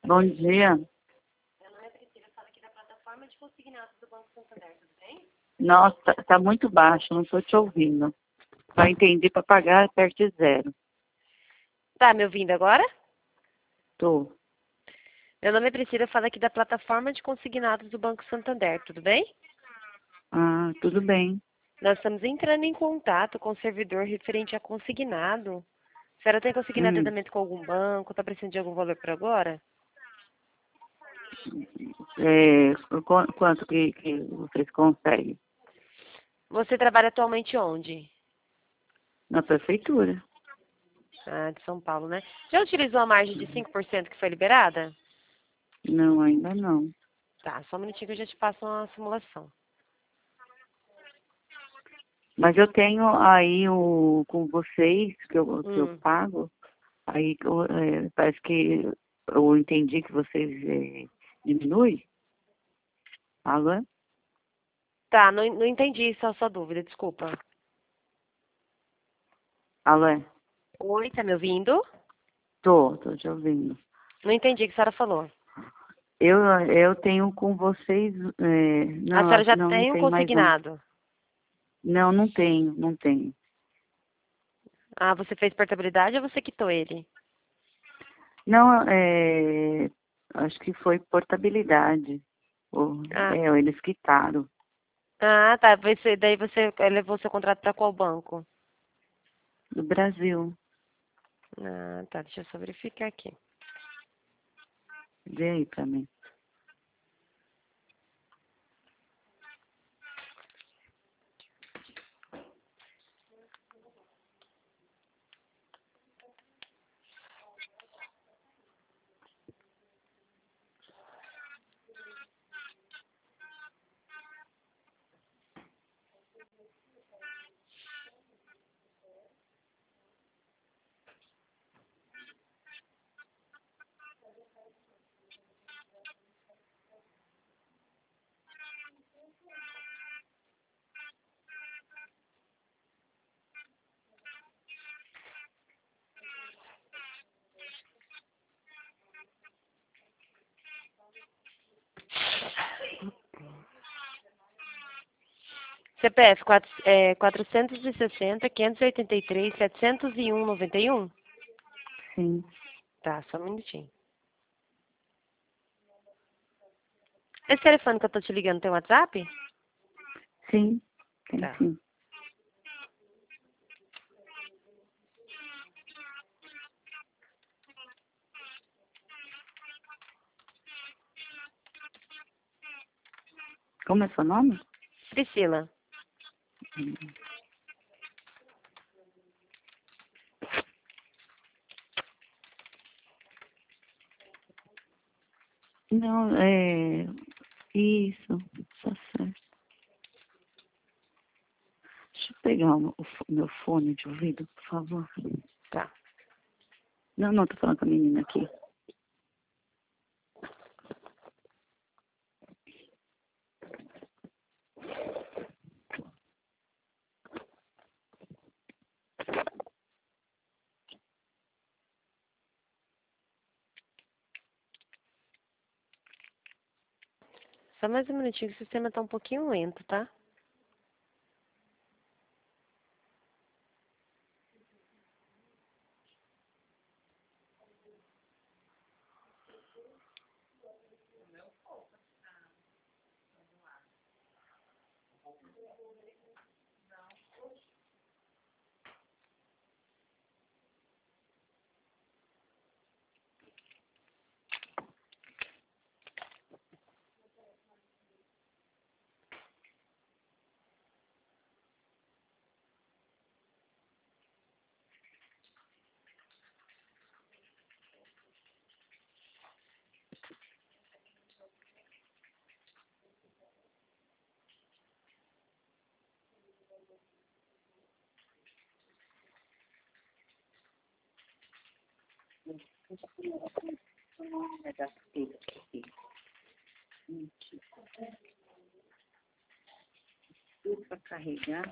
Bom dia. Meu nome é Priscila, eu falo aqui da plataforma de consignados do Banco Santander, tudo bem? Nossa, tá muito baixo, não estou te ouvindo. Só entendi para pagar, aperte zero. Tá me ouvindo agora? Tô. Meu nome é Priscila, eu falo aqui da plataforma de consignados do Banco Santander, tudo bem? Ah, tudo bem. Nós estamos entrando em contato com o servidor referente a consignado. A senhora tem consignado Hum, endividamento com algum banco? Está precisando de algum valor por agora? quanto que vocês conseguem? Você trabalha atualmente onde? Na prefeitura. Ah, de São Paulo, né? Já utilizou a margem de 5% que foi liberada? Não, ainda não. Tá, só um minutinho que eu já te passo uma simulação. Mas eu tenho aí com vocês, que eu Hum. pago, aí parece que eu entendi que vocês diminuem. Alô? Tá, não entendi só a sua dúvida, desculpa. Alô? Oi, tá me ouvindo? Tô te ouvindo. Não entendi o que a senhora falou. Eu tenho com vocês, A não, senhora acho que já não tem um tem mais não. consignado. Não, não tenho. Ah, você fez portabilidade ou você quitou ele? Não, acho que foi portabilidade. Ah, Eles quitaram tá. Daí você levou seu contrato para qual banco? do Brasil. Ah, tá. Deixa eu só verificar aqui. Vê aí pra mim. CPF 460, 583, 701, 91? Sim, Tá, só um minutinho. Esse telefone que eu tô te ligando tem WhatsApp? sim, tem Tá. sim. Como é seu nome? Priscila. Não, isso, tá certo. Deixa eu pegar meu fone de ouvido, por favor. Tá. Não, tô falando com a menina aqui. Só mais um minutinho, que o sistema tá um pouquinho lento, tá? Tudo para carregar.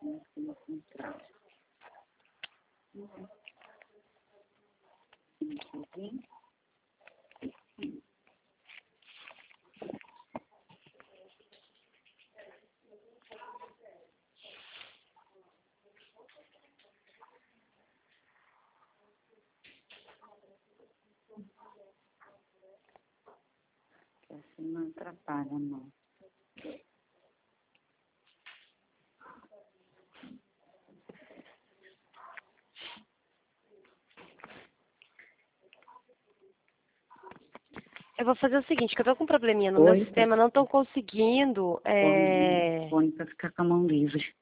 Assim não atrapalha, não. Eu vou fazer o seguinte, que eu tô com um probleminha no meu sistema, não tô conseguindo. Fone para ficar com a mão livre.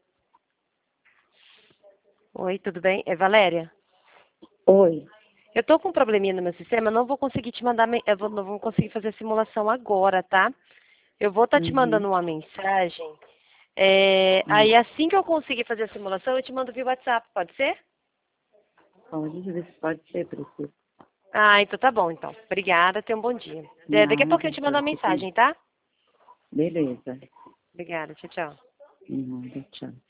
Oi, tudo bem? É Valéria? Oi. Eu tô com um probleminha no meu sistema, não vou conseguir te mandar, não vou conseguir fazer a simulação agora, tá? Eu vou estar te mandando uma mensagem. Aí assim que eu conseguir fazer a simulação, eu te mando via WhatsApp, pode ser? Pode ver se pode ser, Priscila. Ah, então tá bom, então. Obrigada, tenha um bom dia. Daqui a pouco eu te mando uma mensagem, tá? Beleza. Obrigada, tchau, tchau. Nada, tchau.